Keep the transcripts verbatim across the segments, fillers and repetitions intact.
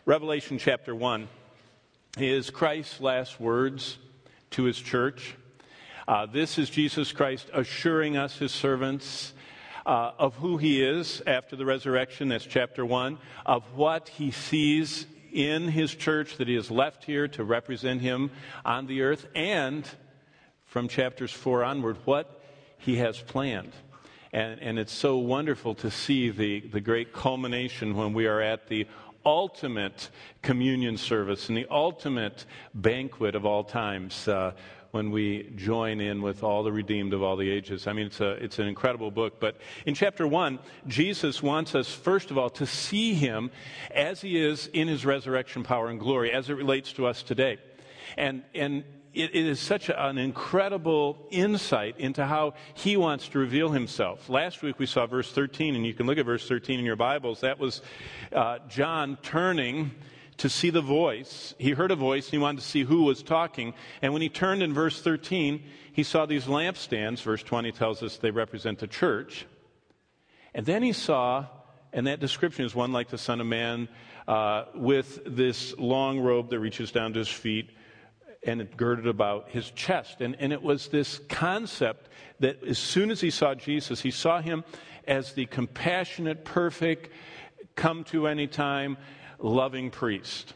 Revelation chapter one is Christ's last words to his church. Uh, this is Jesus Christ assuring us, his servants, uh, of who he is after the resurrection. That's chapter one. Of what he sees in his church that he has left here to represent him on the earth. And from chapters four onward, what he has planned. And, and it's so wonderful to see the, the great culmination when we are at the ultimate communion service and the ultimate banquet of all times, uh, when we join in with all the redeemed of all the ages. I mean, it's a it's an incredible book. But in chapter one, Jesus wants us, first of all, to see him as he is in his resurrection power and glory, as it relates to us today. And and It, it is such an incredible insight into how he wants to reveal himself. Last week we saw verse thirteen, and you can look at verse thirteen in your Bibles. That was uh, John turning to see the voice. He heard a voice, and he wanted to see who was talking. And when he turned in verse thirteen, he saw these lampstands. Verse twenty tells us they represent the church. And then he saw, and that description is one like the Son of Man, uh, with this long robe that reaches down to his feet, and it girded about his chest. And, and it was this concept that as soon as he saw Jesus, he saw him as the compassionate, perfect, come to any time, loving priest.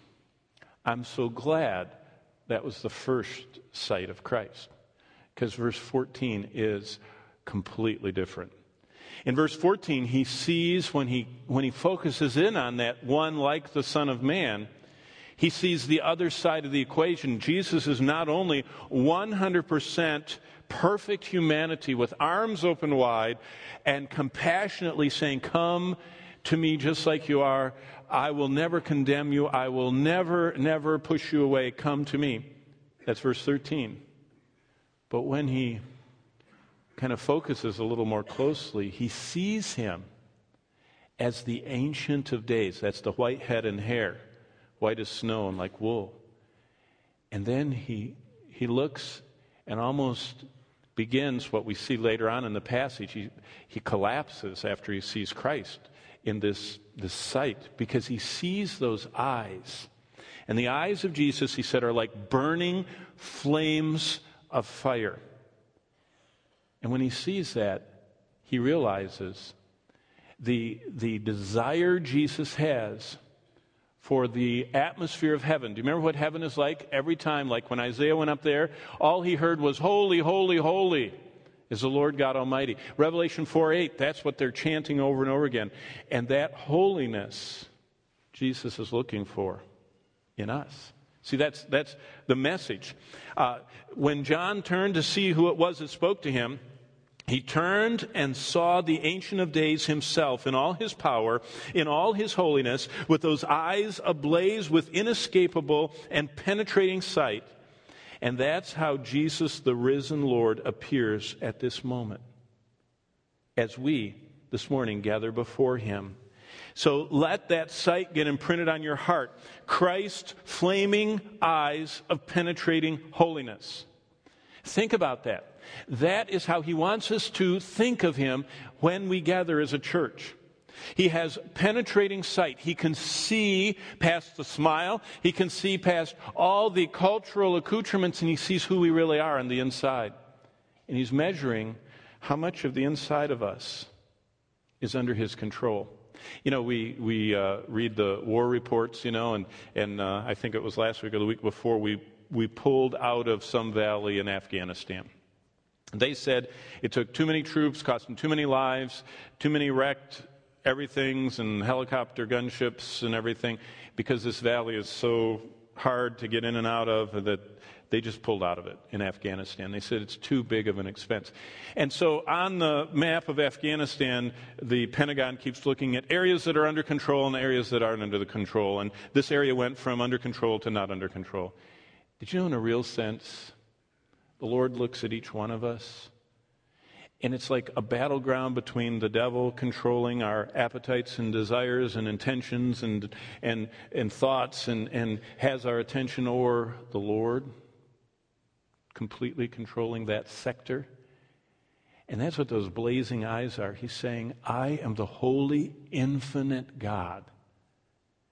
I'm so glad that was the first sight of Christ, because verse fourteen is completely different. In verse fourteen, he sees, when he when he focuses in on that one like the Son of Man, he sees the other side of the equation. Jesus is not only one hundred percent perfect humanity with arms open wide and compassionately saying, "Come to me just like you are. I will never condemn you. I will never, never push you away. Come to me." That's verse thirteen. But when he kind of focuses a little more closely, he sees him as the Ancient of Days. That's the white head and hair, white as snow and like wool. And then he he looks and almost begins what we see later on in the passage. He, he collapses after he sees Christ in this, this sight, because he sees those eyes. And the eyes of Jesus, he said, are like burning flames of fire. And when he sees that, he realizes the, the desire Jesus has for the atmosphere of heaven. Do you remember what heaven is like? Every time, like when Isaiah went up there, all he heard was, "Holy, holy, holy is the Lord God Almighty." Revelation four eight, that's what they're chanting over and over again. And that holiness Jesus is looking for in us. See, that's that's the message. Uh, when John turned to see who it was that spoke to him, he turned and saw the Ancient of Days himself in all his power, in all his holiness, with those eyes ablaze with inescapable and penetrating sight. And that's how Jesus, the risen Lord, appears at this moment, as we, this morning, gather before him. So let that sight get imprinted on your heart. Christ's flaming eyes of penetrating holiness. Think about that. That is how he wants us to think of him when we gather as a church. He has penetrating sight. He can see past the smile. He can see past all the cultural accoutrements, and he sees who we really are on the inside. And he's measuring how much of the inside of us is under his control. You know, we we uh, read the war reports, you know, and, and uh, I think it was last week or the week before, we, we pulled out of some valley in Afghanistan. They said it took too many troops, costing too many lives, too many wrecked everythings and helicopter gunships and everything, because this valley is so hard to get in and out of that they just pulled out of it in Afghanistan. They said it's too big of an expense. And so on the map of Afghanistan, the Pentagon keeps looking at areas that are under control and areas that aren't under the control. And this area went from under control to not under control. Did you know, in a real sense, the Lord looks at each one of us, and it's like a battleground between the devil controlling our appetites and desires and intentions and and and thoughts and, and has our attention, or the Lord completely controlling that sector. And that's what those blazing eyes are. He's saying, "I am the holy, infinite God,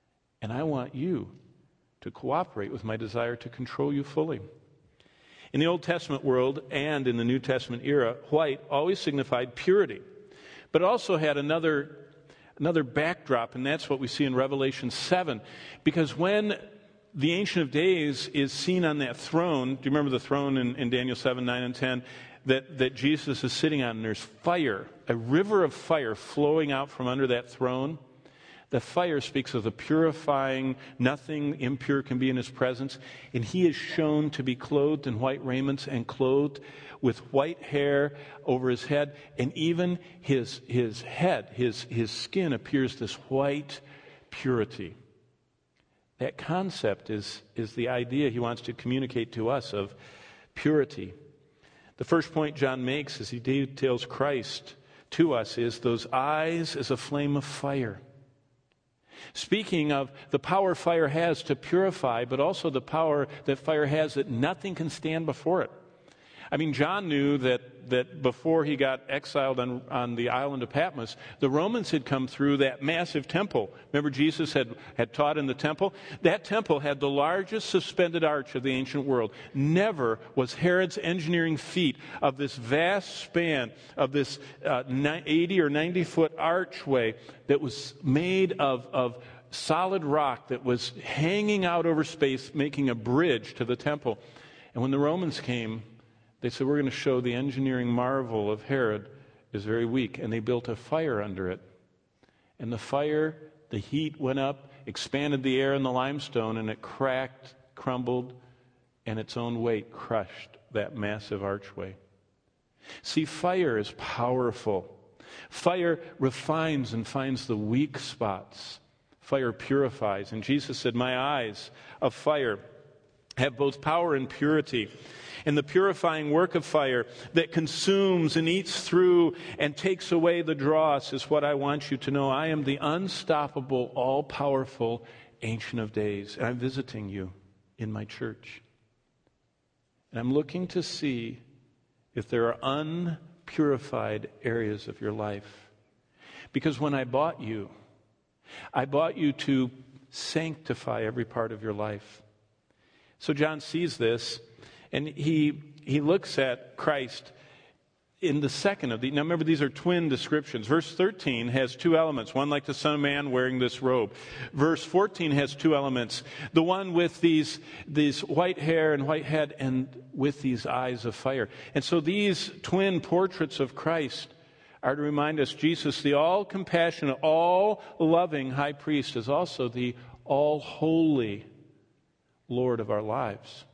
And I want you to cooperate with my desire to control you fully. In the Old Testament world and in the New Testament era, white always signified purity, but also had another, another backdrop, and that's what we see in Revelation seven. Because when the Ancient of Days is seen on that throne, do you remember the throne in, in Daniel seven, nine, and ten, that, that Jesus is sitting on, and there's fire, a river of fire flowing out from under that throne? The fire speaks of the purifying, nothing impure can be in his presence. And he is shown to be clothed in white raiments and clothed with white hair over his head. And even his, his head, his, his skin appears this white purity. That concept is, is the idea he wants to communicate to us of purity. The first point John makes as he details Christ to us is those eyes as a flame of fire. Speaking of the power fire has to purify, but also the power that fire has that nothing can stand before it. I mean, John knew that, that before he got exiled on, on the island of Patmos, the Romans had come through that massive temple. Remember, Jesus had, had taught in the temple? That temple had the largest suspended arch of the ancient world. Never was Herod's engineering feat of this vast span, of this uh, eighty or ninety foot archway that was made of, of solid rock that was hanging out over space, making a bridge to the temple. And when the Romans came, they said, we're going to show the engineering marvel of Herod is very weak. And they built a fire under it. And the fire, the heat went up, expanded the air in the limestone, and it cracked, crumbled, and its own weight crushed that massive archway. See, fire is powerful. Fire refines and finds the weak spots. Fire purifies. And Jesus said, my eyes of fire have both power and purity. And the purifying work of fire that consumes and eats through and takes away the dross is what I want you to know. I am the unstoppable, all-powerful Ancient of Days. And I'm visiting you in my church. And I'm looking to see if there are unpurified areas of your life. Because when I bought you, I bought you to sanctify every part of your life. So John sees this. And he he looks at Christ in the second of the... Now remember, these are twin descriptions. Verse thirteen has two elements. One like the Son of Man wearing this robe. Verse fourteen has two elements. The one with these, these white hair and white head and with these eyes of fire. And so these twin portraits of Christ are to remind us Jesus, the all-compassionate, all-loving high priest, is also the all-holy Lord of our lives.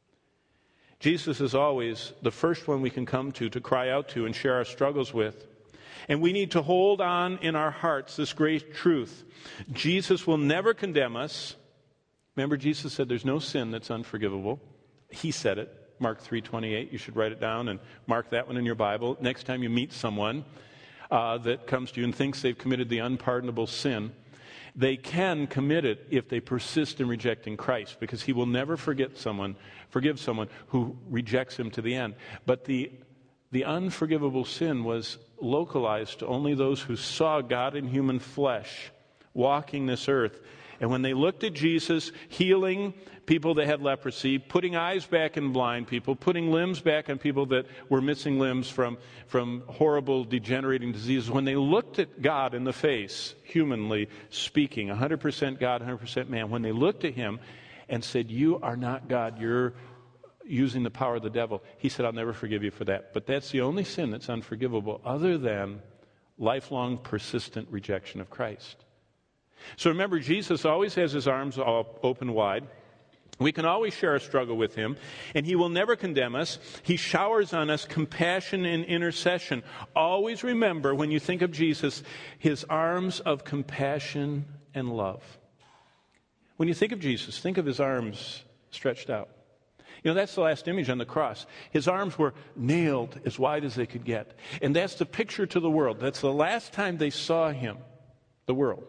Jesus is always the first one we can come to, to cry out to and share our struggles with. And we need to hold on in our hearts this great truth. Jesus will never condemn us. Remember, Jesus said there's no sin that's unforgivable. He said it, Mark three twenty-eight. You should write it down and mark that one in your Bible. Next time you meet someone uh, that comes to you and thinks they've committed the unpardonable sin, they can commit it if they persist in rejecting Christ, because he will never forget someone, forgive someone who rejects him to the end. But the, the unforgivable sin was localized to only those who saw God in human flesh walking this earth. And when they looked at Jesus healing people that had leprosy, putting eyes back in blind people, putting limbs back on people that were missing limbs from, from horrible degenerating diseases, when they looked at God in the face, humanly speaking, one hundred percent God, one hundred percent man, when they looked at him and said, you are not God, you're using the power of the devil, he said, I'll never forgive you for that. But that's the only sin that's unforgivable other than lifelong, persistent rejection of Christ. So remember, Jesus always has his arms all open wide. We can always share our struggle with him, and he will never condemn us. He showers on us compassion and intercession. Always remember, when you think of Jesus, his arms of compassion and love. When you think of Jesus, think of his arms stretched out. You know, that's the last image on the cross. His arms were nailed as wide as they could get. And that's the picture to the world. That's the last time they saw him, the world.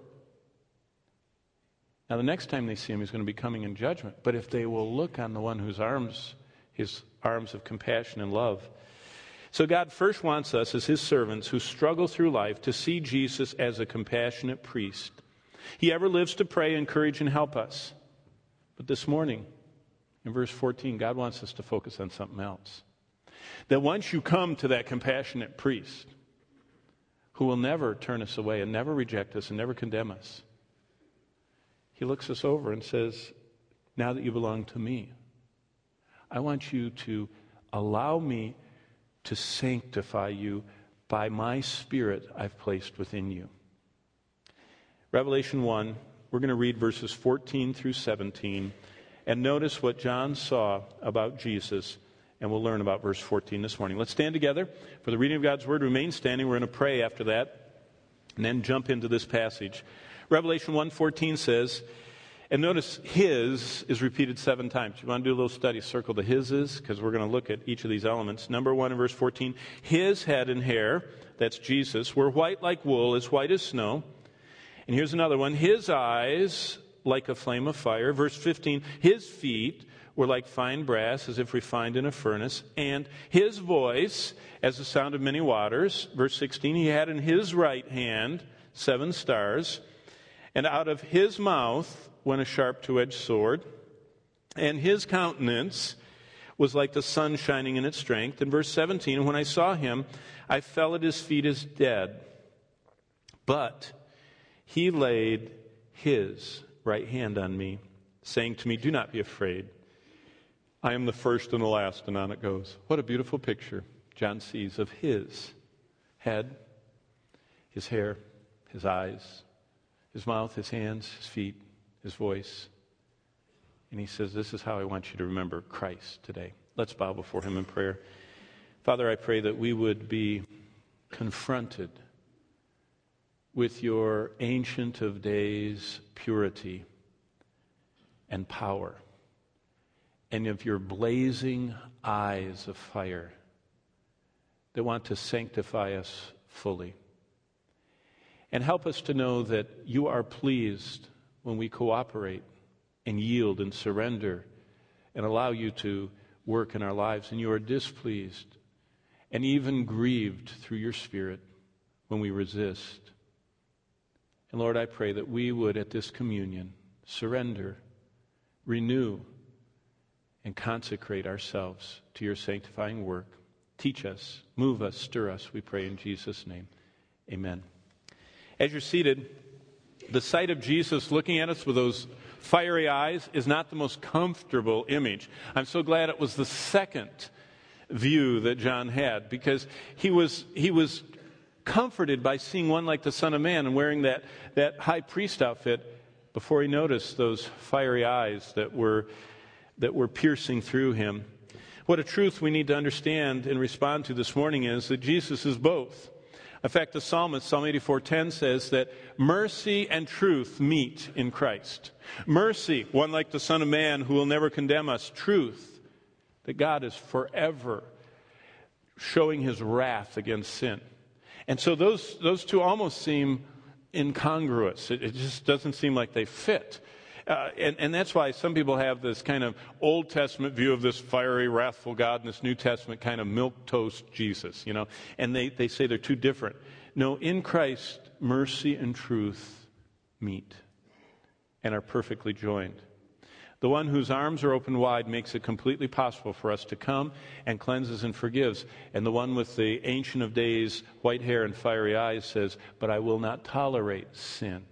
Now, the next time they see him, he's going to be coming in judgment. But if they will look on the one whose arms, his arms of compassion and love. So God first wants us as his servants who struggle through life to see Jesus as a compassionate priest, He ever lives to pray, encourage, and help us. But this morning, in verse fourteen, God wants us to focus on something else. That once you come to that compassionate priest who will never turn us away and never reject us and never condemn us, he looks us over and says, now that you belong to me, I want you to allow me to sanctify you by my Spirit I've placed within you. Revelation one, we're going to read verses fourteen through seventeen, and notice what John saw about Jesus, and we'll learn about verse fourteen this morning. Let's stand together for the reading of God's Word. Remain standing. We're going to pray after that, and then jump into this passage. Revelation one fourteen says, and notice his is repeated seven times. You want to do a little study, circle the hises, because we're going to look at each of these elements. Number one in verse fourteen, his head and hair, that's Jesus, were white like wool, as white as snow. And here's another one, his eyes like a flame of fire. Verse fifteen, his feet were like fine brass, as if refined in a furnace. And his voice as the sound of many waters. Verse sixteen, he had in his right hand seven stars. And out of his mouth went a sharp two-edged sword, and his countenance was like the sun shining in its strength. In verse seventeen, and when I saw him, I fell at his feet as dead. But he laid his right hand on me, saying to me, do not be afraid. I am the first and the last, and on it goes. What a beautiful picture John sees of his head, his hair, his eyes, his mouth, his hands, his feet, his voice. And he says, this is how I want you to remember Christ today. Let's bow before him in prayer. Father, I pray that we would be confronted with your Ancient of Days purity and power, and of your blazing eyes of fire that want to sanctify us fully. And help us to know that you are pleased when we cooperate and yield and surrender and allow you to work in our lives. And you are displeased and even grieved through your Spirit when we resist. And Lord, I pray that we would at this communion surrender, renew, and consecrate ourselves to your sanctifying work. Teach us, move us, stir us, we pray in Jesus' name. Amen. As you're seated, the sight of Jesus looking at us with those fiery eyes is not the most comfortable image. I'm so glad it was the second view that John had, because he was he was comforted by seeing one like the Son of Man and wearing that, that high priest outfit before he noticed those fiery eyes that were that were piercing through him. What a truth we need to understand and respond to this morning is that Jesus is both. In fact, the psalmist, Psalm eighty-four ten, says that mercy and truth meet in Christ. Mercy, one like the Son of Man who will never condemn us. Truth, that God is forever showing his wrath against sin. And so those those two almost seem incongruous. It, it just doesn't seem like they fit. Uh, and, and that's why some people have this kind of Old Testament view of this fiery, wrathful God, and this New Testament kind of milquetoast Jesus, you know. And they, they say they're too different. No, in Christ, mercy and truth meet and are perfectly joined. The one whose arms are open wide makes it completely possible for us to come and cleanses and forgives. And the one with the Ancient of Days, white hair and fiery eyes says, but I will not tolerate sin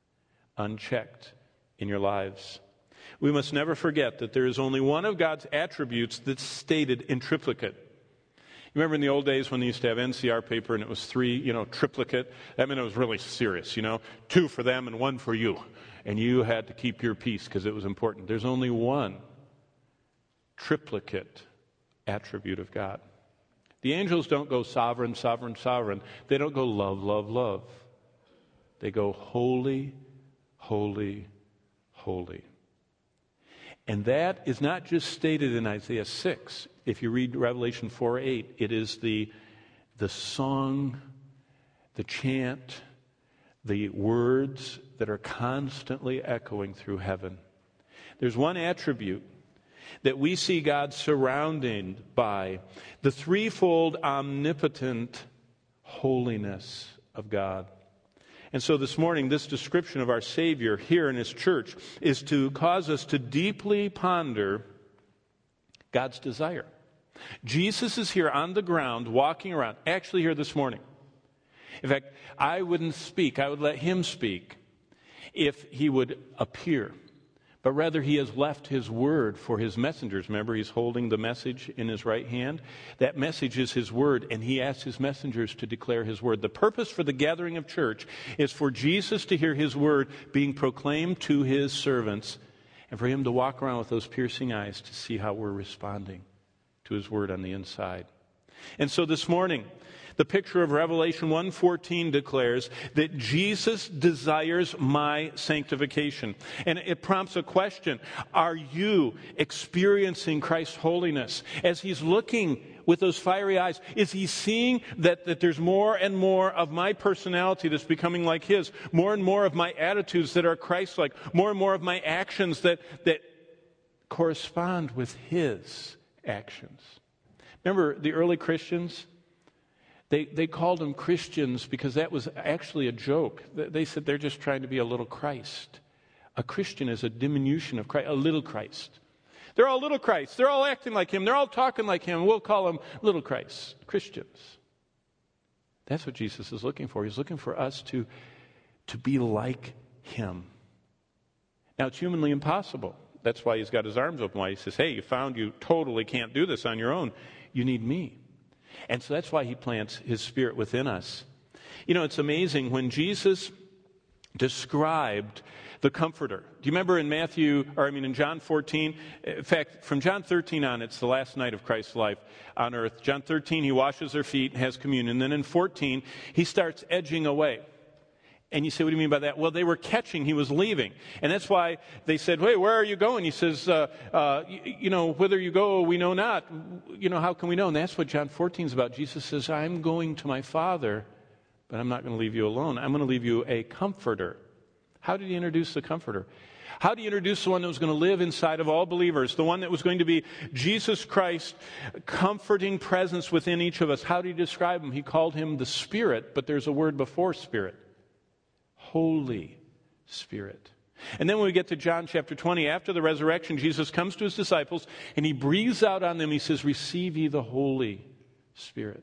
unchecked in your lives. We must never forget that there is only one of God's attributes that's stated in triplicate. You remember in the old days when they used to have N C R paper and it was three, you know, triplicate? That meant it was really serious, you know, two for them and one for you. And you had to keep your peace because it was important. There's only one triplicate attribute of God. The angels don't go sovereign, sovereign, sovereign. They don't go love, love, love. They go holy, holy, holy. And that is not just stated in Isaiah six. If you read Revelation four eight, it is the, the song, the chant, the words that are constantly echoing through heaven. There's one attribute that we see God surrounded by, the threefold omnipotent holiness of God. And so this morning, this description of our Savior here in His church is to cause us to deeply ponder God's desire. Jesus is here on the ground, walking around, actually here this morning. In fact, I wouldn't speak, I would let Him speak if He would appear. But rather, He has left His word for His messengers. Remember, He's holding the message in His right hand. That message is His word, and He asks His messengers to declare His word. The purpose for the gathering of church is for Jesus to hear His word being proclaimed to His servants, and for Him to walk around with those piercing eyes to see how we're responding to His word on the inside. And so this morning, the picture of Revelation one fourteen declares that Jesus desires my sanctification. And it prompts a question. Are you experiencing Christ's holiness? As He's looking with those fiery eyes, is He seeing that, that there's more and more of my personality that's becoming like His? More and more of my attitudes that are Christ-like? More and more of my actions that, that correspond with His actions? Remember the early Christians? They they called them Christians because that was actually a joke. They said they're just trying to be a little Christ. A Christian is a diminution of Christ, a little Christ. They're all little Christ. They're all acting like Him. They're all talking like Him. We'll call them little Christ, Christians. That's what Jesus is looking for. He's looking for us to, to be like Him. Now, it's humanly impossible. That's why He's got His arms open wide. He says, hey, you found you totally can't do this on your own. You need me. And so that's why He plants His Spirit within us. You know, it's amazing when Jesus described the Comforter. Do you remember in Matthew, or I mean in John fourteen? In fact, from John thirteen on, it's the last night of Christ's life on earth. John thirteen, He washes their feet and has communion. And then in fourteen, He starts edging away. And you say, what do you mean by that? Well, they were catching, He was leaving. And that's why they said, wait, where are you going? He says, uh, uh, you, you know, whither you go, we know not. You know, how can we know? And that's what John fourteen is about. Jesus says, I'm going to my Father, but I'm not going to leave you alone. I'm going to leave you a comforter. How did He introduce the comforter? How did He introduce the one that was going to live inside of all believers? The one that was going to be Jesus Christ, comforting presence within each of us. How did He describe Him? He called Him the Spirit, but there's a word before Spirit. Holy Spirit. And then when we get to John chapter twenty, after the resurrection, Jesus comes to His disciples and He breathes out on them. He says, receive ye the Holy Spirit.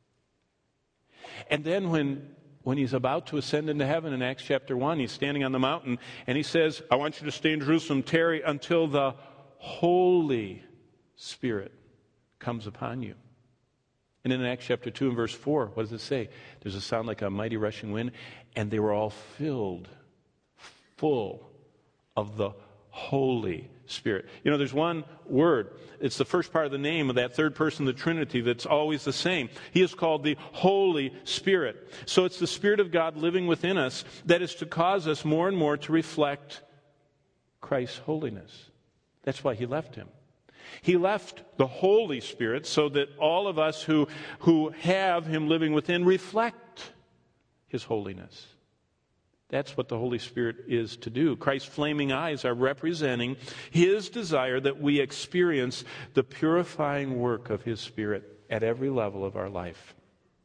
And then when, when He's about to ascend into heaven in Acts chapter one, He's standing on the mountain and He says, I want you to stay in Jerusalem, tarry until the Holy Spirit comes upon you. And in Acts chapter two and verse four, what does it say? There's a sound like a mighty rushing wind, and they were all filled, full of the Holy Spirit. You know, there's one word. It's the first part of the name of that third person of the Trinity that's always the same. He is called the Holy Spirit. So it's the Spirit of God living within us that is to cause us more and more to reflect Christ's holiness. That's why He left Him. He left the Holy Spirit so that all of us who, who have Him living within reflect His holiness. That's what the Holy Spirit is to do. Christ's flaming eyes are representing His desire that we experience the purifying work of His Spirit at every level of our life.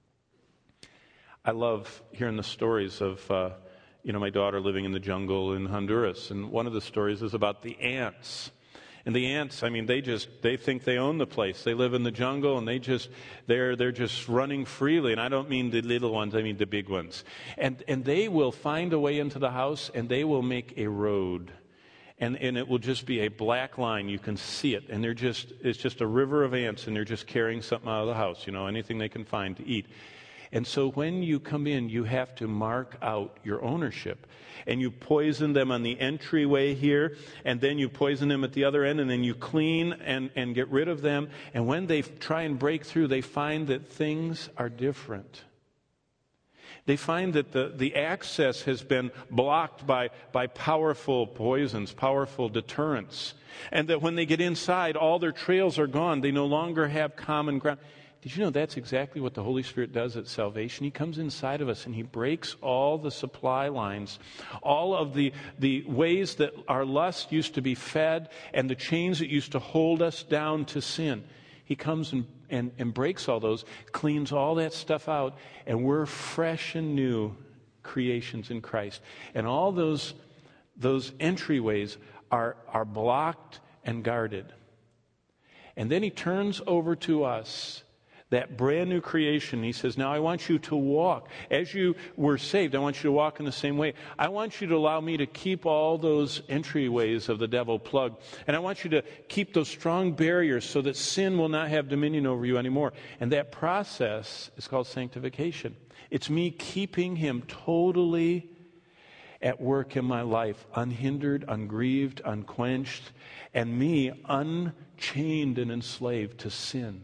I love hearing the stories of, uh, you know, my daughter living in the jungle in Honduras. And one of the stories is about the ants. And the ants, I mean, they just, they think they own the place. They live in the jungle and they just, they're, they're just running freely. And I don't mean the little ones, I mean the big ones. And, and they will find a way into the house and they will make a road. And, and it will just be a black line. You can see it. And they're just, it's just a river of ants and they're just carrying something out of the house, you know, anything they can find to eat. And so when you come in, you have to mark out your ownership. And you poison them on the entryway here, and then you poison them at the other end, and then you clean and, and get rid of them. And when they try and break through, they find that things are different. They find that the, the access has been blocked by, by powerful poisons, powerful deterrents. And that when they get inside, all their trails are gone. They no longer have common ground. Did you know that's exactly what the Holy Spirit does at salvation? He comes inside of us and He breaks all the supply lines, all of the, the ways that our lust used to be fed and the chains that used to hold us down to sin. He comes and, and, and breaks all those, cleans all that stuff out, and we're fresh and new creations in Christ. And all those, those entryways are, are blocked and guarded. And then he turns over to us that brand new creation. He says, now I want you to walk. As you were saved, I want you to walk in the same way. I want you to allow me to keep all those entryways of the devil plugged. And I want you to keep those strong barriers so that sin will not have dominion over you anymore. And that process is called sanctification. It's me keeping him totally at work in my life, unhindered, ungrieved, unquenched, and me unchained and enslaved to sin.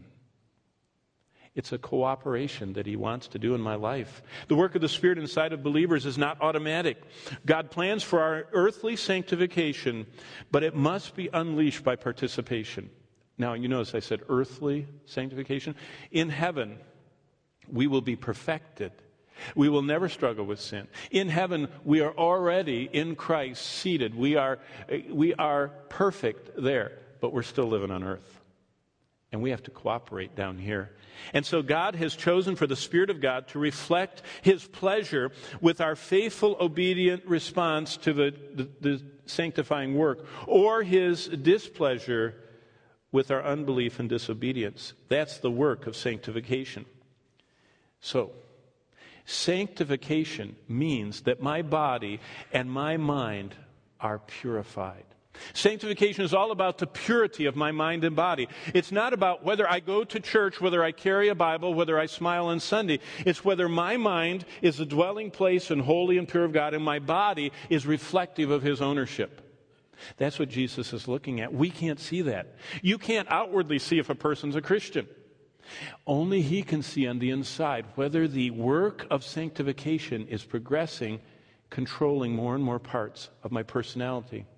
It's a cooperation that he wants to do in my life. The work of the Spirit inside of believers is not automatic. God plans for our earthly sanctification, but it must be unleashed by participation. Now, you notice I said earthly sanctification. In heaven, we will be perfected. We will never struggle with sin. In heaven, we are already in Christ seated. We are, we are perfect there, but we're still living on earth. And we have to cooperate down here. And so God has chosen for the Spirit of God to reflect his pleasure with our faithful, obedient response to the, the, the sanctifying work, or his displeasure with our unbelief and disobedience. That's the work of sanctification. So, sanctification means that my body and my mind are purified. Sanctification is all about the purity of my mind and body. It's not about whether I go to church, whether I carry a Bible, whether I smile on Sunday. It's whether my mind is the dwelling place and holy and pure of God, and my body is reflective of his ownership. That's what Jesus is looking at. We can't see that. You can't outwardly see if a person's a Christian. Only he can see on the inside whether the work of sanctification is progressing, controlling more and more parts of my personality.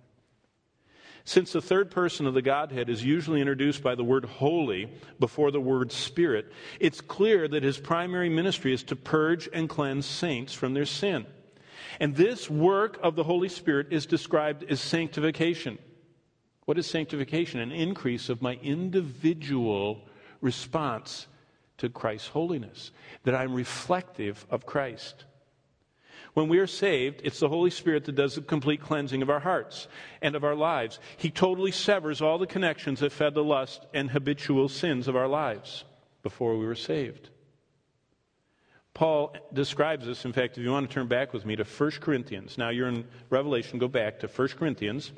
Since the third person of the Godhead is usually introduced by the word holy before the word spirit, it's clear that his primary ministry is to purge and cleanse saints from their sin. And this work of the Holy Spirit is described as sanctification. What is sanctification? An increase of my individual response to Christ's holiness, that I'm reflective of Christ. When we are saved, it's the Holy Spirit that does the complete cleansing of our hearts and of our lives. He totally severs all the connections that fed the lust and habitual sins of our lives before we were saved. Paul describes this. In fact, if you want to turn back with me to First Corinthians. Now you're in Revelation, go back to First Corinthians.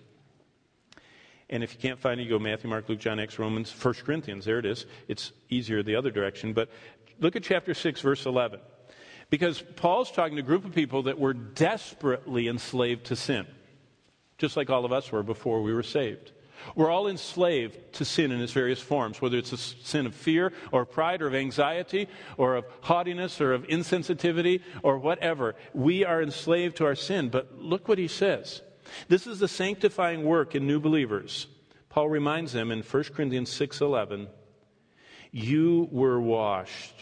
And if you can't find it, you go Matthew, Mark, Luke, John, Acts, Romans, First Corinthians. There it is. It's easier the other direction. But look at chapter six, verse eleven. Because Paul's talking to a group of people that were desperately enslaved to sin, just like all of us were before we were saved. We're all enslaved to sin in its various forms, whether it's a sin of fear or pride or of anxiety or of haughtiness or of insensitivity or whatever. We are enslaved to our sin. But look what he says. This is the sanctifying work in new believers. Paul reminds them in First Corinthians six eleven, you were washed.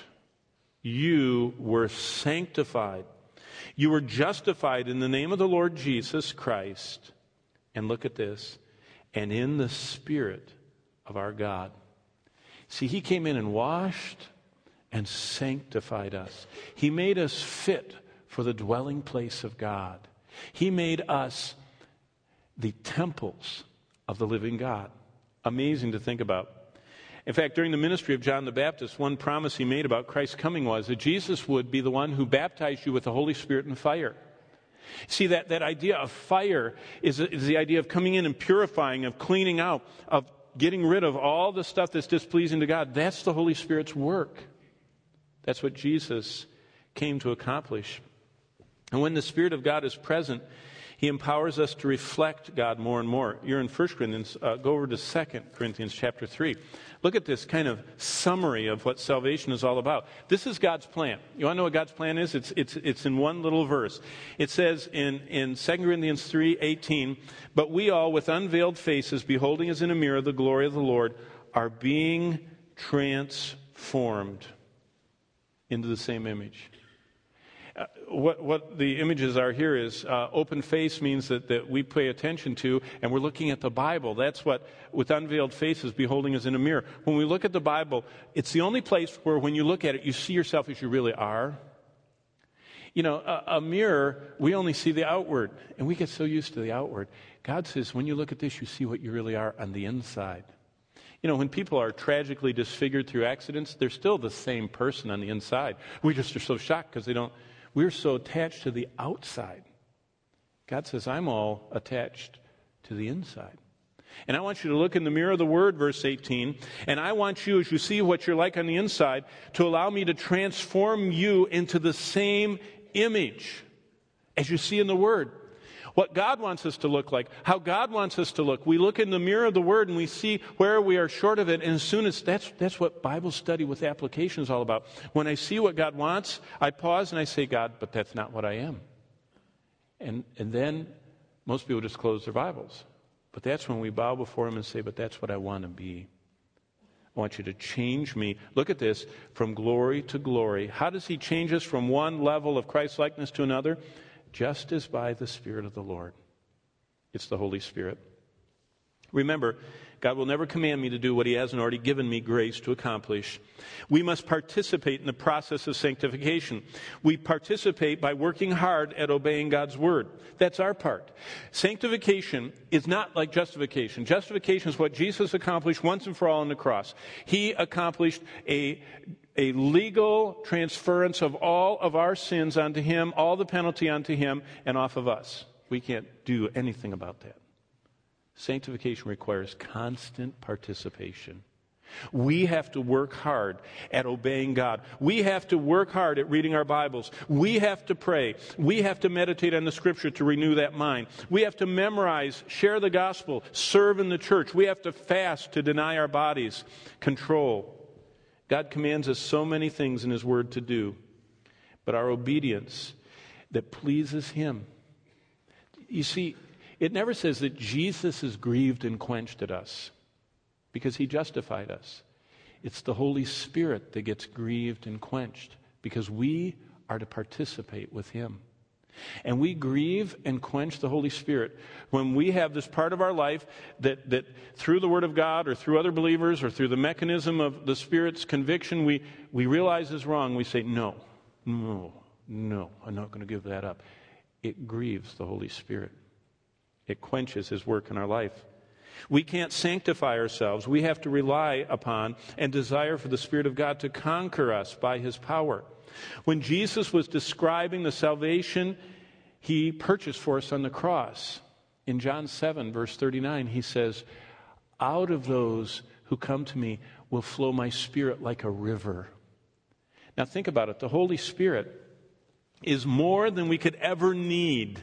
You were sanctified. You were justified in the name of the Lord Jesus Christ. And look at this. And in the Spirit of our God. See, he came in and washed and sanctified us. He made us fit for the dwelling place of God. He made us the temples of the living God. Amazing to think about. In fact, during the ministry of John the Baptist, one promise he made about Christ's coming was that Jesus would be the one who baptized you with the Holy Spirit and fire. See, that, that idea of fire is, is the idea of coming in and purifying, of cleaning out, of getting rid of all the stuff that's displeasing to God. That's the Holy Spirit's work. That's what Jesus came to accomplish. And when the Spirit of God is present, he empowers us to reflect God more and more. You're in First Corinthians. Uh, go over to Second Corinthians chapter three. Look at this kind of summary of what salvation is all about. This is God's plan. You want to know what God's plan is? It's it's it's in one little verse. It says in, in Second Corinthians three eighteen, but we all with unveiled faces, beholding as in a mirror the glory of the Lord, are being transformed into the same image. Uh, what, what the images are here is uh, open face means that, that we pay attention to, and we're looking at the Bible. That's what, with unveiled faces, beholding as in a mirror. When we look at the Bible, it's the only place where when you look at it, you see yourself as you really are. You know, a, a mirror, we only see the outward, and we get so used to the outward. God says, when you look at this, you see what you really are on the inside. You know, when people are tragically disfigured through accidents, they're still the same person on the inside. We just are so shocked because they don't, we're so attached to the outside. God says, I'm all attached to the inside. And I want you to look in the mirror of the Word, verse eighteen, and I want you, as you see what you're like on the inside, to allow me to transform you into the same image as you see in the Word. What God wants us to look like, how God wants us to look. We look in the mirror of the Word and we see where we are short of it, and as soon as, that's, that's what Bible study with application is all about. When I see what God wants, I pause and I say, God, but that's not what I am. And, and then most people just close their Bibles. But that's when we bow before Him and say, but that's what I want to be. I want you to change me. Look at this, from glory to glory. How does He change us from one level of Christ-likeness to another? Just as by the Spirit of the Lord. It's the Holy Spirit. Remember, God will never command me to do what He hasn't already given me grace to accomplish. We must participate in the process of sanctification. We participate by working hard at obeying God's Word. That's our part. Sanctification is not like justification. Justification is what Jesus accomplished once and for all on the cross. He accomplished a, a legal transference of all of our sins onto Him, all the penalty onto Him, and off of us. We can't do anything about that. Sanctification requires constant participation. We have to work hard at obeying God. We have to work hard at reading our Bibles. We have to pray. We have to meditate on the Scripture to renew that mind. We have to memorize, share the gospel, serve in the church. We have to fast to deny our bodies control. God commands us so many things in His Word to do, but our obedience that pleases Him. You see, it never says that Jesus is grieved and quenched at us because He justified us. It's the Holy Spirit that gets grieved and quenched because we are to participate with Him. And we grieve and quench the Holy Spirit when we have this part of our life that, that through the Word of God or through other believers or through the mechanism of the Spirit's conviction, we, we realize is wrong. We say, no, no, no, I'm not going to give that up. It grieves the Holy Spirit. It quenches His work in our life. We can't sanctify ourselves. We have to rely upon and desire for the Spirit of God to conquer us by His power. When Jesus was describing the salvation He purchased for us on the cross, in John seven, verse thirty-nine, He says, out of those who come to me will flow my Spirit like a river. Now think about it. The Holy Spirit is more than we could ever need.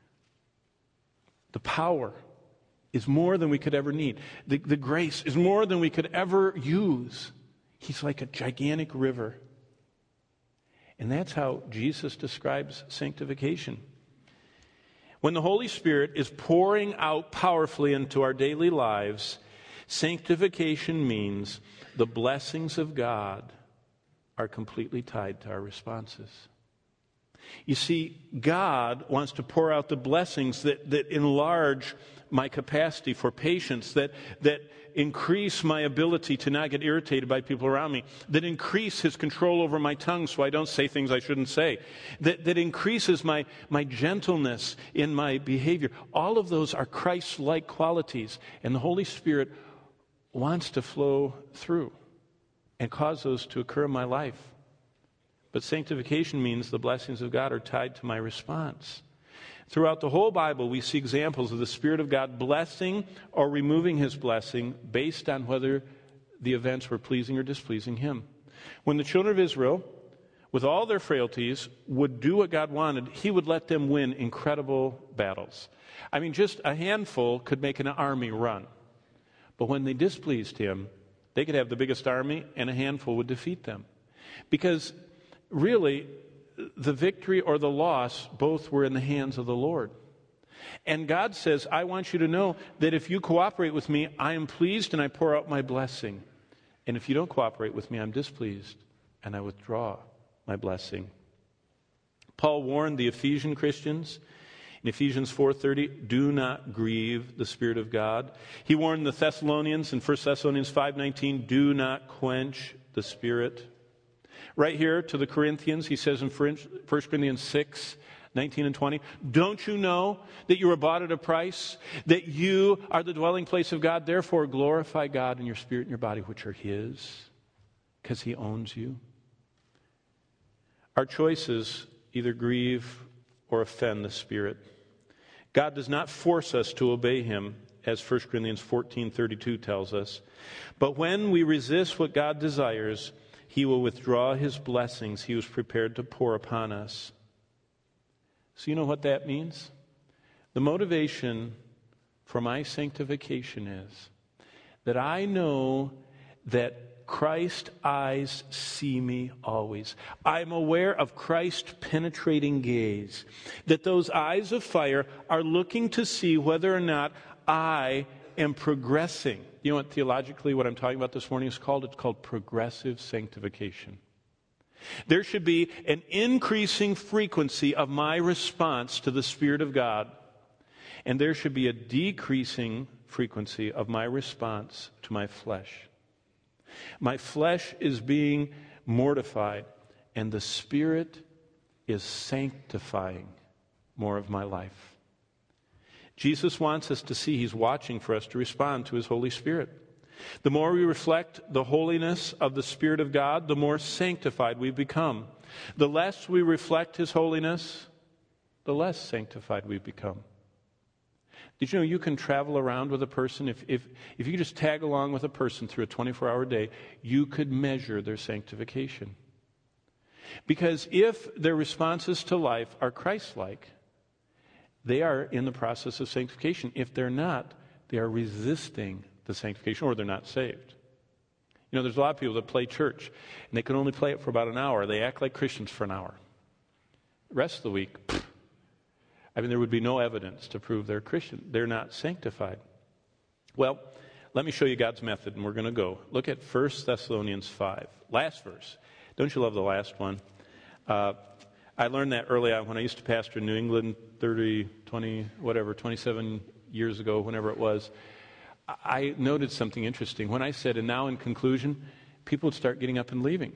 The power is more than we could ever need. The, the grace is more than we could ever use. He's like a gigantic river. And that's how Jesus describes sanctification. When the Holy Spirit is pouring out powerfully into our daily lives, sanctification means the blessings of God are completely tied to our responses. You see, God wants to pour out the blessings that, that enlarge my capacity for patience, that, that increase my ability to not get irritated by people around me, that increase His control over my tongue so I don't say things I shouldn't say, that, that increases my, my gentleness in my behavior. All of those are Christ-like qualities, and the Holy Spirit wants to flow through and cause those to occur in my life. But sanctification means the blessings of God are tied to my response. Throughout the whole Bible, we see examples of the Spirit of God blessing or removing His blessing based on whether the events were pleasing or displeasing Him. When the children of Israel, with all their frailties, would do what God wanted, He would let them win incredible battles. I mean, just a handful could make an army run. But when they displeased Him, they could have the biggest army and a handful would defeat them. Because really, the victory or the loss, both were in the hands of the Lord. And God says, I want you to know that if you cooperate with me, I am pleased and I pour out my blessing. And if you don't cooperate with me, I'm displeased and I withdraw my blessing. Paul warned the Ephesian Christians in Ephesians four thirty, do not grieve the Spirit of God. He warned the Thessalonians in First Thessalonians five nineteen, do not quench the Spirit. Right here to the Corinthians, he says in First Corinthians six, nineteen and twenty, don't you know that you were bought at a price, that you are the dwelling place of God? Therefore glorify God in your spirit and your body, which are his, because he owns you. Our choices either grieve or offend the Spirit. God does not force us to obey him, as First Corinthians fourteen thirty-two tells us. But when we resist what God desires, he will withdraw his blessings he was prepared to pour upon us. So you know what that means? The motivation for my sanctification is that I know that Christ's eyes see me always. I'm aware of Christ's penetrating gaze, that those eyes of fire are looking to see whether or not I am progressing. You know what theologically what I'm talking about this morning is called? It's called progressive sanctification. There should be an increasing frequency of my response to the Spirit of God, and there should be a decreasing frequency of my response to my flesh. My flesh is being mortified, and the Spirit is sanctifying more of my life. Jesus wants us to see he's watching for us to respond to his Holy Spirit. The more we reflect the holiness of the Spirit of God, the more sanctified we become. The less we reflect his holiness, the less sanctified we become. Did you know you can travel around with a person? If, if, if you just tag along with a person through a twenty-four hour day, you could measure their sanctification. Because if their responses to life are Christ-like, they are in the process of sanctification. If they're not, they are resisting the sanctification, or they're not saved. You know, there's a lot of people that play church, and they can only play it for about an hour. They act like Christians for an hour. The rest of the week, pfft, I mean, there would be no evidence to prove they're Christian. They're not sanctified. Well, let me show you God's method, and we're going to go. Look at First Thessalonians five. Last verse. Don't you love the last one? Uh, I learned that early on when I used to pastor in New England thirty, twenty, whatever, twenty-seven years ago, whenever it was. I noted something interesting. When I said, and now in conclusion, people would start getting up and leaving.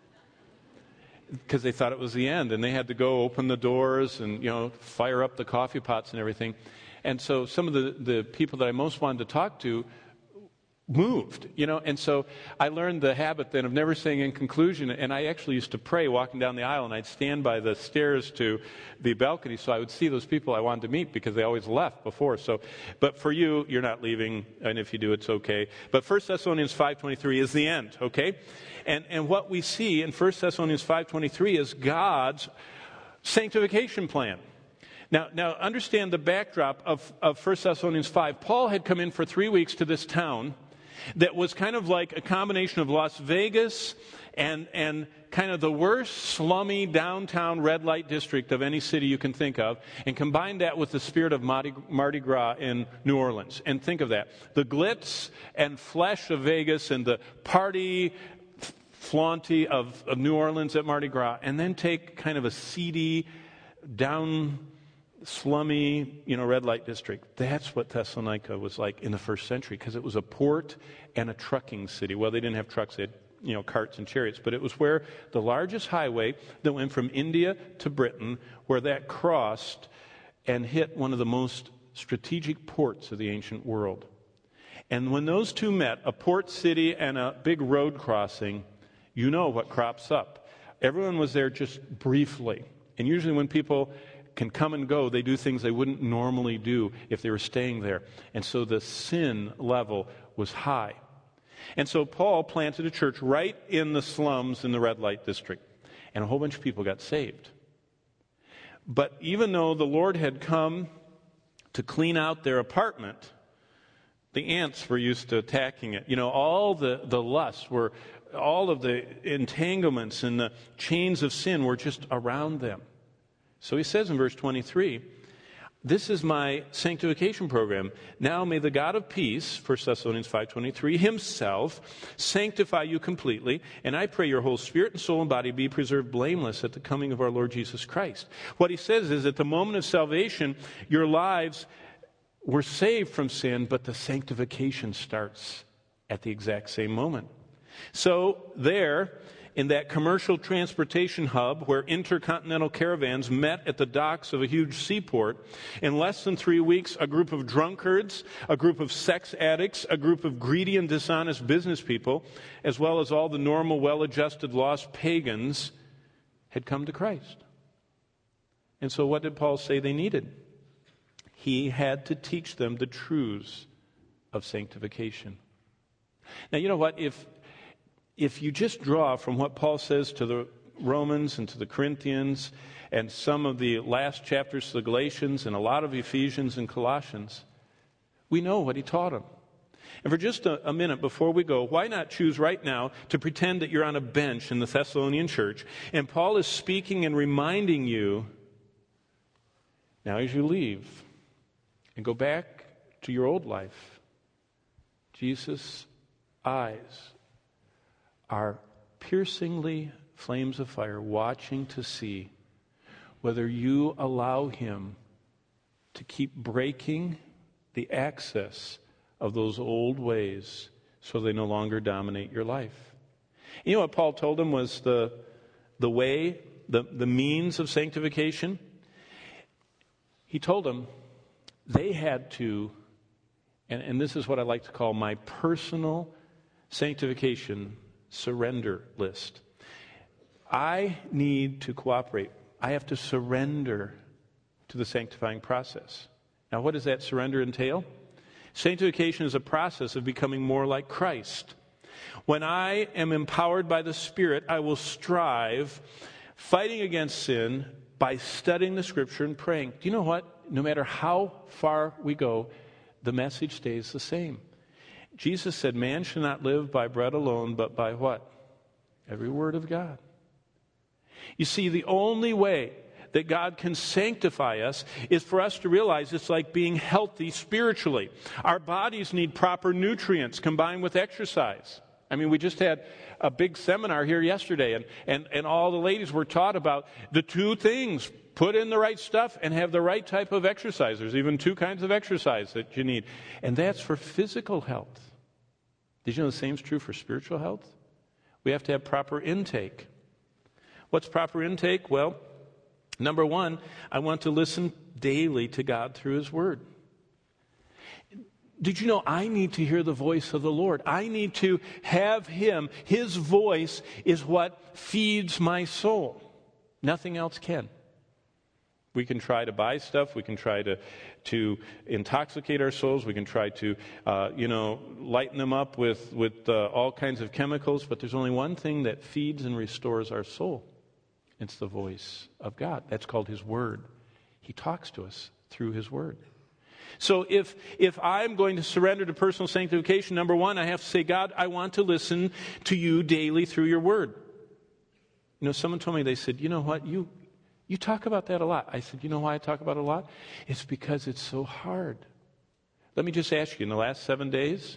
Because they thought it was the end, and they had to go open the doors and, you know, fire up the coffee pots and everything. And so some of the, the people that I most wanted to talk to moved, you know, and so I learned the habit then of never saying in conclusion, and I actually used to pray walking down the aisle, and I'd stand by the stairs to the balcony so I would see those people I wanted to meet because they always left before. So, but for you, you're not leaving, and if you do, it's okay. But First Thessalonians five twenty-three is the end, okay? And and what we see in First Thessalonians five twenty-three is God's sanctification plan. Now, now understand the backdrop of, of First Thessalonians five. Paul had come in for three weeks to this town that was kind of like a combination of Las Vegas and and kind of the worst slummy downtown red light district of any city you can think of, and combine that with the spirit of Mardi, Mardi Gras in New Orleans. And think of that. The glitz and flesh of Vegas and the party flaunty of, of New Orleans at Mardi Gras, and then take kind of a seedy, down slummy, you know, red light district. That's what Thessalonica was like in the first century, because it was a port and a trucking city. Well, they didn't have trucks, they had, you know, carts and chariots, but it was where the largest highway that went from India to Britain, where that crossed and hit one of the most strategic ports of the ancient world. And when those two met, a port city and a big road crossing, you know what crops up. Everyone was there just briefly. And usually when people can come and go, they do things they wouldn't normally do if they were staying there. And so the sin level was high. And so Paul planted a church right in the slums in the red light district. And a whole bunch of people got saved. But even though the Lord had come to clean out their apartment, the ants were used to attacking it. You know, all the, the lusts were, all of the entanglements and the chains of sin were just around them. So he says in verse twenty-three, this is my sanctification program. Now may the God of peace, First Thessalonians five twenty-three, himself sanctify you completely, and I pray your whole spirit and soul and body be preserved blameless at the coming of our Lord Jesus Christ. What he says is, at the moment of salvation, your lives were saved from sin, but the sanctification starts at the exact same moment. So there in that commercial transportation hub where intercontinental caravans met at the docks of a huge seaport, in less than three weeks, a group of drunkards, a group of sex addicts, a group of greedy and dishonest business people, as well as all the normal, well-adjusted, lost pagans had come to Christ. And so what did Paul say they needed? He had to teach them the truths of sanctification. Now, you know what? If if you just draw from what Paul says to the Romans and to the Corinthians and some of the last chapters to the Galatians and a lot of Ephesians and Colossians, we know what he taught them. And for just a, a minute before we go, why not choose right now to pretend that you're on a bench in the Thessalonian church, and Paul is speaking and reminding you, now as you leave and go back to your old life, Jesus' eyes are piercingly flames of fire, watching to see whether you allow him to keep breaking the access of those old ways so they no longer dominate your life. You know what Paul told them was the, the way, the, the means of sanctification? He told them they had to, and, and this is what I like to call my personal sanctification surrender list. I need to cooperate. I have to surrender to the sanctifying process. Now, what does that surrender entail? Sanctification is a process of becoming more like Christ. When I am empowered by the Spirit, I will strive, fighting against sin by studying the Scripture and praying. Do you know what? No matter how far we go, the message stays the same. Jesus said, man shall not live by bread alone, but by what? Every word of God. You see, the only way that God can sanctify us is for us to realize it's like being healthy spiritually. Our bodies need proper nutrients combined with exercise. I mean, we just had a big seminar here yesterday, and, and, and all the ladies were taught about the two things. Put in the right stuff and have the right type of exercise. There's even two kinds of exercise that you need. And that's for physical health. Did you know the same is true for spiritual health? We have to have proper intake. What's proper intake? Well, number one, I want to listen daily to God through His Word. Did you know I need to hear the voice of the Lord? I need to have Him. His voice is what feeds my soul. Nothing else can. We can try to buy stuff. We can try to, to intoxicate our souls. We can try to, uh, you know, lighten them up with, with uh, all kinds of chemicals. But there's only one thing that feeds and restores our soul. It's the voice of God. That's called His Word. He talks to us through His Word. So if if I'm going to surrender to personal sanctification, number one, I have to say, God, I want to listen to you daily through your Word. You know, someone told me, they said, you know what, you... You talk about that a lot. I said, you know why I talk about it a lot? It's because it's so hard. Let me just ask you, in the last seven days,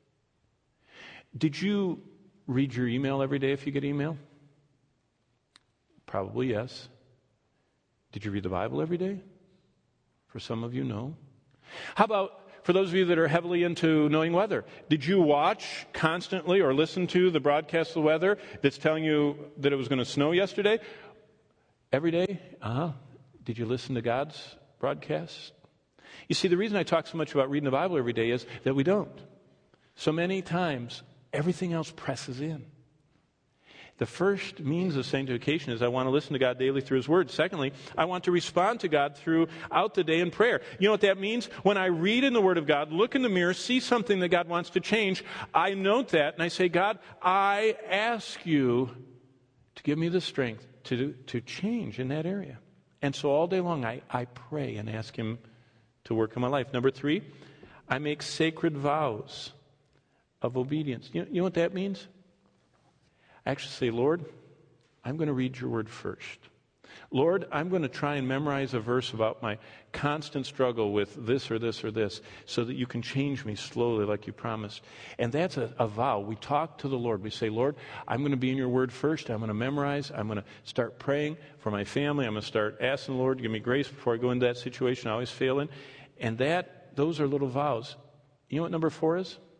did you read your email every day if you get email? Probably yes. Did you read the Bible every day? For some of you, no. How about for those of you that are heavily into knowing weather? Did you watch constantly or listen to the broadcast of the weather that's telling you that it was going to snow yesterday? Every day? Uh-huh. Did you listen to God's broadcast? You see, the reason I talk so much about reading the Bible every day is that we don't. So many times, everything else presses in. The first means of sanctification is I want to listen to God daily through His Word. Secondly, I want to respond to God throughout the day in prayer. You know what that means? When I read in the Word of God, look in the mirror, see something that God wants to change, I note that and I say, God, I ask you to give me the strength to to change in that area. And so all day long I, I pray and ask Him to work in my life. Number three, I make sacred vows of obedience. You know, you know what that means? I actually say, Lord, I'm going to read your Word first. Lord, I'm going to try and memorize a verse about my constant struggle with this or this or this so that you can change me slowly like you promised. And that's a, a vow. We talk to the Lord. We say, Lord, I'm going to be in your Word first. I'm going to memorize. I'm going to start praying for my family. I'm going to start asking the Lord to give me grace before I go into that situation I always fail in. And that, those are little vows. You know what number four is?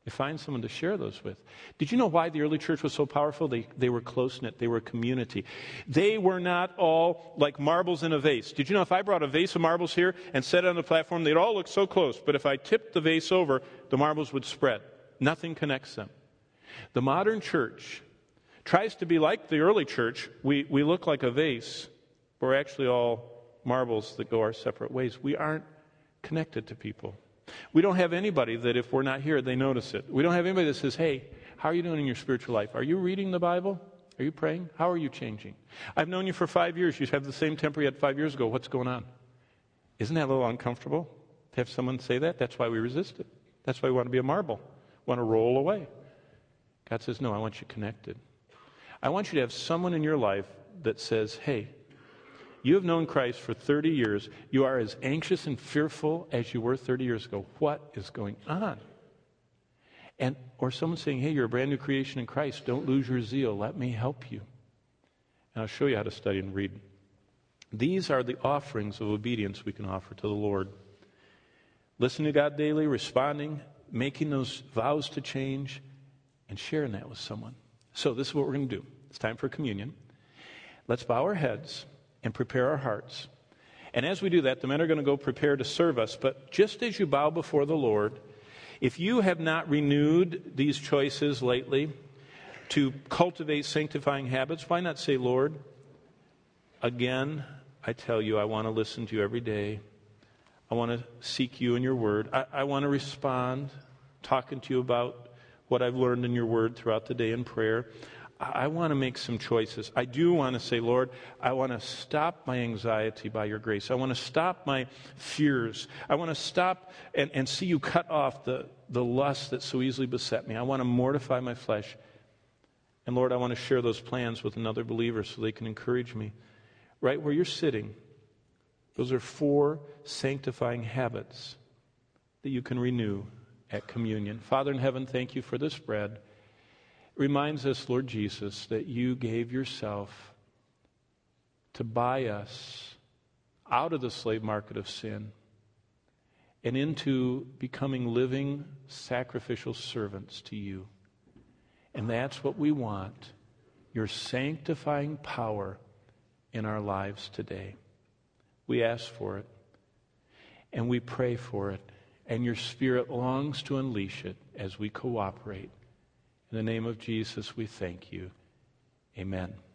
You find someone to share those with. Did you know why the early church was so powerful? They, they were close-knit. They were a community. They were not all like marbles in a vase. Did you know if I brought a vase of marbles here and set it on the platform, they'd all look so close. But if I tipped the vase over, the marbles would spread. Nothing connects them. The modern church tries to be like the early church. We, we look like a vase. We're actually all marbles that go our separate ways. We aren't connected to people. We don't have anybody that if we're not here, they notice it. We don't have anybody that says, hey, how are you doing in your spiritual life? Are you reading the Bible? Are you praying? How are you changing? I've known you for five years. You have the same temper you had five years ago. What's going on? Isn't that a little uncomfortable to have someone say that? That's why we resist it. That's why we want to be a marble, want to roll away. God says, no, I want you connected. I want you to have someone in your life that says, hey, you have known Christ for thirty years. You are as anxious and fearful as you were thirty years ago. What is going on? And or someone saying, hey, you're a brand new creation in Christ. Don't lose your zeal. Let me help you. And I'll show you how to study and read. These are the offerings of obedience we can offer to the Lord. Listening to God daily, responding, making those vows to change, and sharing that with someone. So this is what we're going to do. It's time for communion. Let's bow our heads and prepare our hearts. And as we do that, the men are going to go prepare to serve us. But just as you bow before the Lord, if you have not renewed these choices lately to cultivate sanctifying habits, why not say, Lord, again, I tell you, I want to listen to you every day. I want to seek you in your word. I, I want to respond, talking to you about what I've learned in your word throughout the day in prayer. I want to make some choices. I do want to say, Lord, I want to stop my anxiety by your grace. I want to stop my fears. I want to stop and, and see you cut off the, the lust that so easily beset me. I want to mortify my flesh. And Lord, I want to share those plans with another believer so they can encourage me. Right where you're sitting, those are four sanctifying habits that you can renew at communion. Father in heaven, thank you for this bread. Reminds us, Lord Jesus, that you gave yourself to buy us out of the slave market of sin and into becoming living sacrificial servants to you. And that's what we want, your sanctifying power in our lives today. We ask for it, and we pray for it, and your Spirit longs to unleash it as we cooperate. In the name of Jesus, we thank you. Amen.